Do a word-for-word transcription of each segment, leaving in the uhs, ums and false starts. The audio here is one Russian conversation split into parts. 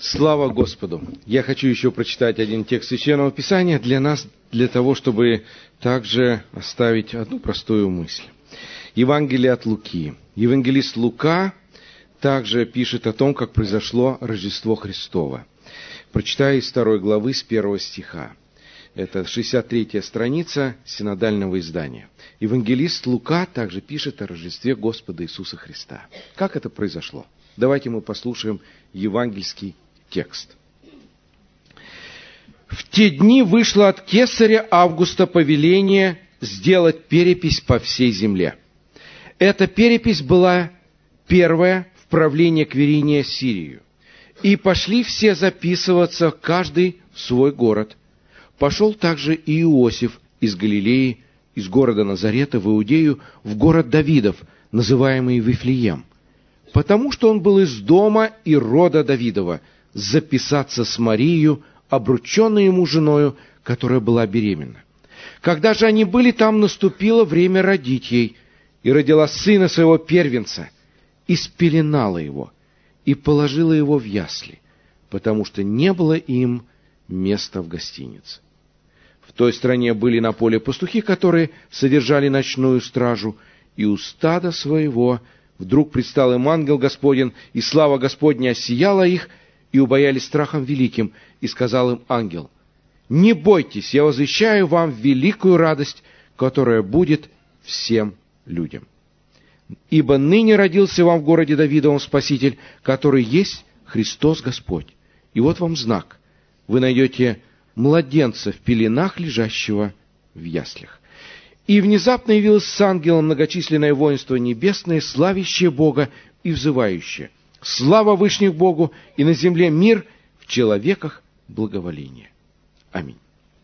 Слава Господу! Я хочу еще прочитать один текст Священного Писания для нас, для того, чтобы также оставить одну простую мысль. Евангелие от Луки. Евангелист Лука также пишет о том, как произошло Рождество Христово. Прочитаю из второй главы, с первого стиха. Это шестьдесят третья страница синодального издания. Евангелист Лука также пишет о Рождестве Господа Иисуса Христа. Как это произошло? Давайте мы послушаем евангельский текст. «В те дни вышло от кесаря Августа повеление сделать перепись по всей земле. Эта перепись была первая в правлении Квириния Сирию. И пошли все записываться, каждый в свой город. Пошел также и Иосиф из Галилеи, из города Назарета в Иудею, в город Давидов, называемый Вифлеем, потому что он был из дома и рода Давидова, записаться с Марией, обрученной ему женою, которая была беременна. Когда же они были там, наступило время родить ей, и родила сына своего первенца, и спеленала его, и положила его в ясли, потому что не было им места в гостинице. В той стране были на поле пастухи, которые содержали ночную стражу, и у стада своего вдруг предстал им ангел Господень, и слава Господня осияла их, и убоялись страхом великим, и сказал им ангел: «Не бойтесь, я возвещаю вам великую радость, которая будет всем людям. Ибо ныне родился вам в городе Давидовом Спаситель, который есть Христос Господь. И вот вам знак: вы найдете младенца в пеленах, лежащего в яслях». И внезапно явилось с ангелом многочисленное воинство небесное, славящее Бога и взывающее: «Слава вышних Богу, и на земле мир, в человеках благоволение». Аминь.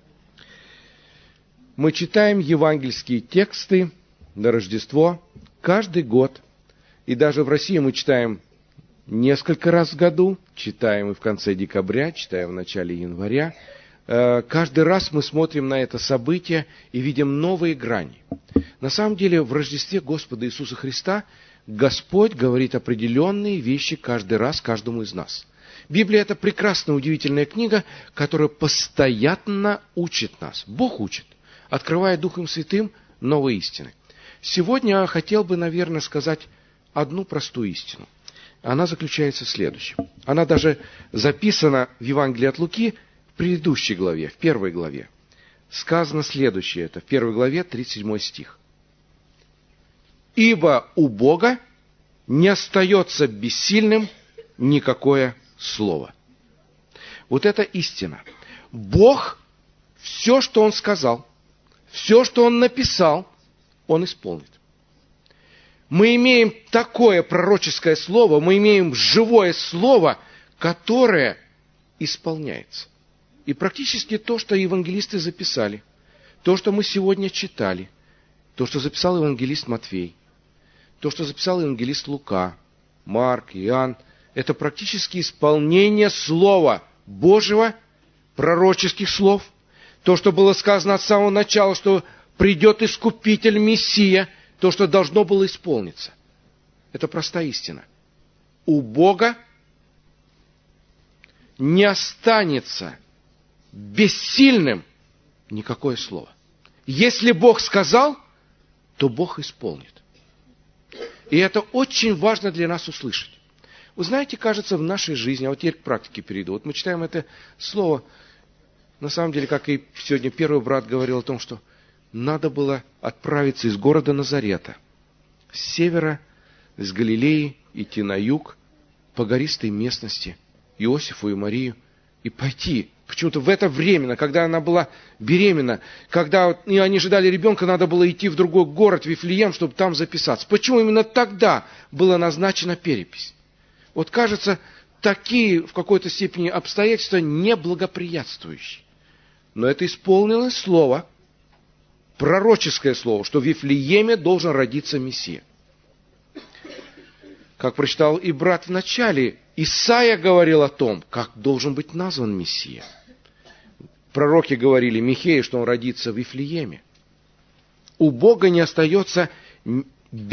Мы читаем евангельские тексты на Рождество каждый год, и даже в России мы читаем несколько раз в году, читаем и в конце декабря, читаем в начале января. Каждый раз мы смотрим на это событие и видим новые грани. На самом деле, в Рождестве Господа Иисуса Христа Господь говорит определенные вещи каждый раз каждому из нас. Библия — это прекрасная, удивительная книга, которая постоянно учит нас. Бог учит, открывая Духом Святым новые истины. Сегодня я хотел бы, наверное, сказать одну простую истину. Она заключается в следующем. Она даже записана в Евангелии от Луки, в предыдущей главе, в первой главе. Сказано следующее, это в первой главе, тридцать седьмой стих. «Ибо у Бога не остается бессильным никакое слово». Вот это истина. Бог, все, что Он сказал, все, что Он написал, Он исполнит. Мы имеем такое пророческое слово, мы имеем живое слово, которое исполняется. И практически то, что евангелисты записали, то, что мы сегодня читали, то, что записал евангелист Матфей, то, что записал евангелист Лука, Марк, Иоанн, это практически исполнение Слова Божьего, пророческих слов. То, что было сказано от самого начала, что придет Искупитель, Мессия, то, что должно было исполниться. Это простая истина. У Бога не останется бессильным никакое слово. Если Бог сказал, то Бог исполнит. И это очень важно для нас услышать. Вы знаете, кажется, в нашей жизни, а вот теперь к практике перейду. Вот мы читаем это слово, на самом деле, как и сегодня первый брат говорил о том, что надо было отправиться из города Назарета, с севера, из Галилеи, идти на юг, по гористой местности, Иосифу и Марию, и пойти. Почему-то в это время, когда она была беременна, когда они ожидали ребенка, надо было идти в другой город, Вифлеем, чтобы там записаться. Почему именно тогда была назначена перепись? Вот кажется, такие в какой-то степени обстоятельства неблагоприятствующие. Но это исполнилось слово, пророческое слово, что в Вифлееме должен родиться Мессия. Как прочитал и брат в начале, Исаия говорил о том, как должен быть назван Мессия. Пророки говорили Михею, что он родится в Вифлееме. У Бога не остается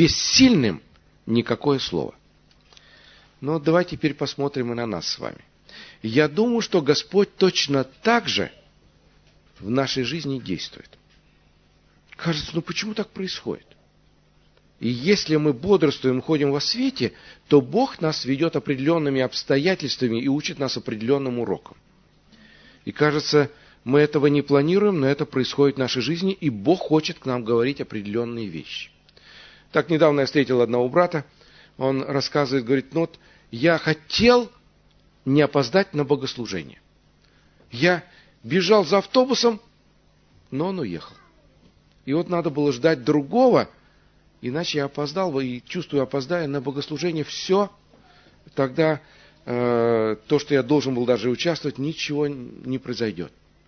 бессильным никакое слово. Но давайте теперь посмотрим и на нас с вами. Я думаю, что Господь точно так же в нашей жизни действует. Кажется, ну почему так происходит? И если мы бодрствуем, ходим во свете, то Бог нас ведет определенными обстоятельствами и учит нас определенным урокам. И кажется, мы этого не планируем, но это происходит в нашей жизни, и Бог хочет к нам говорить определенные вещи. Так недавно я встретил одного брата, он рассказывает, говорит, ну вот я хотел не опоздать на богослужение. Я бежал за автобусом, но он уехал. И вот надо было ждать другого, иначе я опоздал бы, и чувствую, опоздая на богослужение, все, тогда э, то, что я должен был даже участвовать, ничего не произойдет.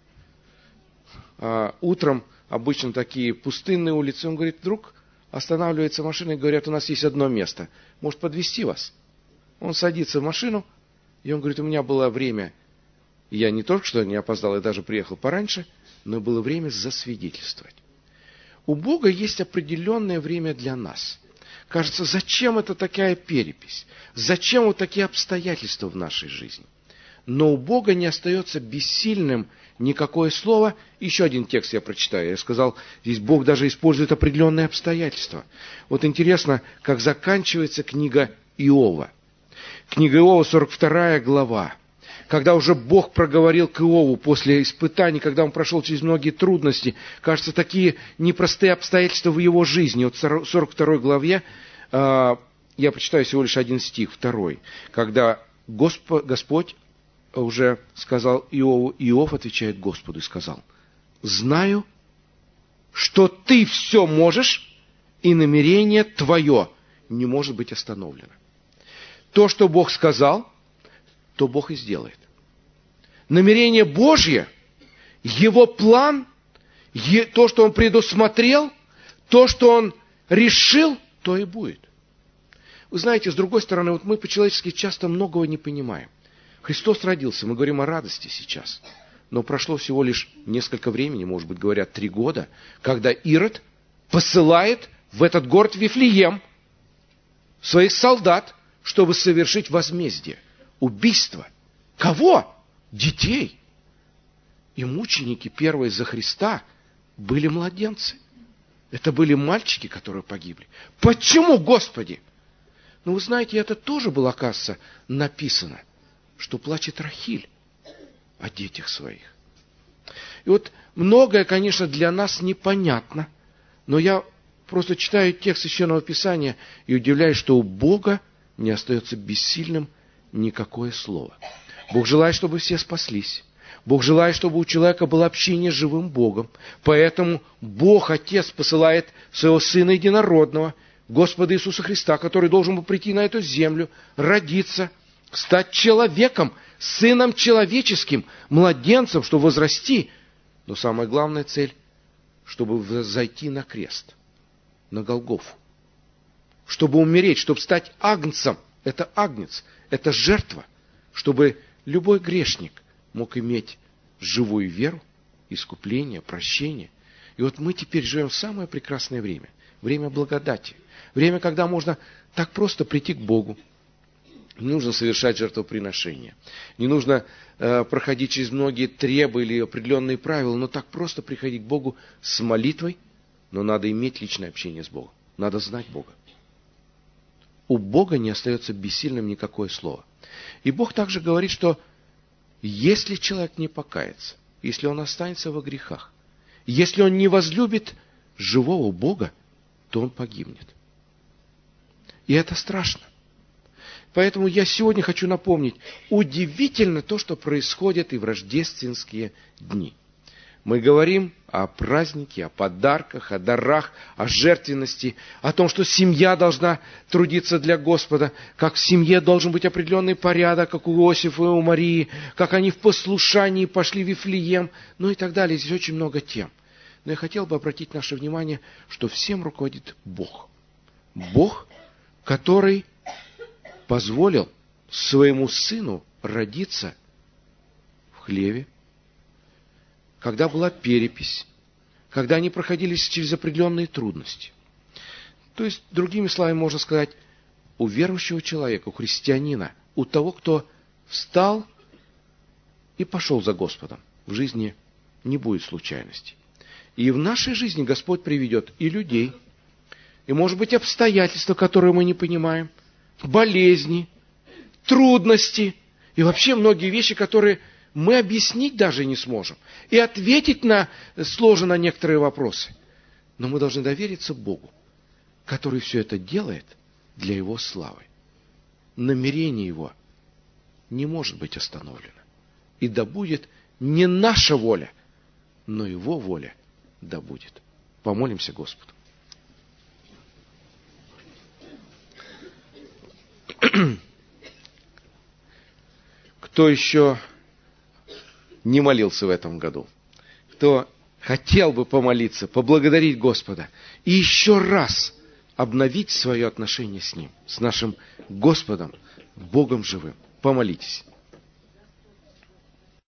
А утром обычно такие пустынные улицы, он говорит, вдруг останавливается машина и говорят, у нас есть одно место, может подвезти вас? Он садится в машину, и он говорит, у меня было время, я не только что не опоздал, я даже приехал пораньше, но было время засвидетельствовать. У Бога есть определенное время для нас. Кажется, зачем это такая перепись? Зачем вот такие обстоятельства в нашей жизни? Но у Бога не остается бессильным никакое слово. Еще один текст я прочитаю. Я сказал, здесь Бог даже использует определенные обстоятельства. Вот интересно, как заканчивается книга Иова. Книга Иова, сорок вторая глава. Когда уже Бог проговорил к Иову после испытаний, когда он прошел через многие трудности, кажется, такие непростые обстоятельства в его жизни. Вот в сорок второй главе, э, я прочитаю всего лишь один стих, второй, когда Госпо, Господь уже сказал Иову, Иов отвечает Господу и сказал, «Знаю, что ты все можешь, и намерение твое не может быть остановлено». То, что Бог сказал, то Бог и сделает. Намерение Божье, Его план, то, что Он предусмотрел, то, что Он решил, то и будет. Вы знаете, с другой стороны, вот мы по-человечески часто многого не понимаем. Христос родился, мы говорим о радости сейчас. Но прошло всего лишь несколько времени, может быть, говорят, три года, когда Ирод посылает в этот город Вифлеем своих солдат, чтобы совершить возмездие. Убийство. Кого? Детей. И мученики первые за Христа были младенцы. Это были мальчики, которые погибли. Почему, Господи? Ну, вы знаете, это тоже было, оказывается, написано, что плачет Рахиль о детях своих. И вот многое, конечно, для нас непонятно, но я просто читаю текст Священного Писания и удивляюсь, что у Бога не остается бессильным никакое слово. Бог желает, чтобы все спаслись. Бог желает, чтобы у человека было общение с живым Богом. Поэтому Бог, Отец, посылает своего Сына Единородного, Господа Иисуса Христа, который должен был прийти на эту землю, родиться, стать человеком, Сыном человеческим, младенцем, чтобы возрасти. Но самая главная цель, чтобы зайти на крест, на Голгофу. Чтобы умереть, чтобы стать агнцем. Это агнец, это жертва. Чтобы любой грешник мог иметь живую веру, искупление, прощение. И вот мы теперь живем в самое прекрасное время. Время благодати. Время, когда можно так просто прийти к Богу. Не нужно совершать жертвоприношения. Не нужно э, проходить через многие требы или определенные правила, но так просто приходить к Богу с молитвой. Но надо иметь личное общение с Богом. Надо знать Бога. У Бога не остается бессильным никакое слово. И Бог также говорит, что если человек не покается, если он останется во грехах, если он не возлюбит живого Бога, то он погибнет. И это страшно. Поэтому я сегодня хочу напомнить, удивительно то, что происходит и в рождественские дни. Мы говорим о празднике, о подарках, о дарах, о жертвенности, о том, что семья должна трудиться для Господа, как в семье должен быть определенный порядок, как у Иосифа и у Марии, как они в послушании пошли в Вифлеем, ну и так далее. Здесь очень много тем. Но я хотел бы обратить наше внимание, что всем руководит Бог. Бог, который позволил своему сыну родиться в хлеве, когда была перепись, когда они проходили через определенные трудности. То есть, другими словами, можно сказать, у верующего человека, у христианина, у того, кто встал и пошел за Господом. В жизни не будет случайностей. И в нашей жизни Господь приведет и людей, и, может быть, обстоятельства, которые мы не понимаем, болезни, трудности, и вообще многие вещи, которые мы объяснить даже не сможем, и ответить на, сложно на некоторые вопросы. Но мы должны довериться Богу, который все это делает для Его славы. Намерение Его не может быть остановлено. И да будет не наша воля, но Его воля да будет. Помолимся Господу. Кто еще не молился в этом году? Кто хотел бы помолиться, поблагодарить Господа и еще раз обновить свое отношение с Ним, с нашим Господом, Богом живым? Помолитесь.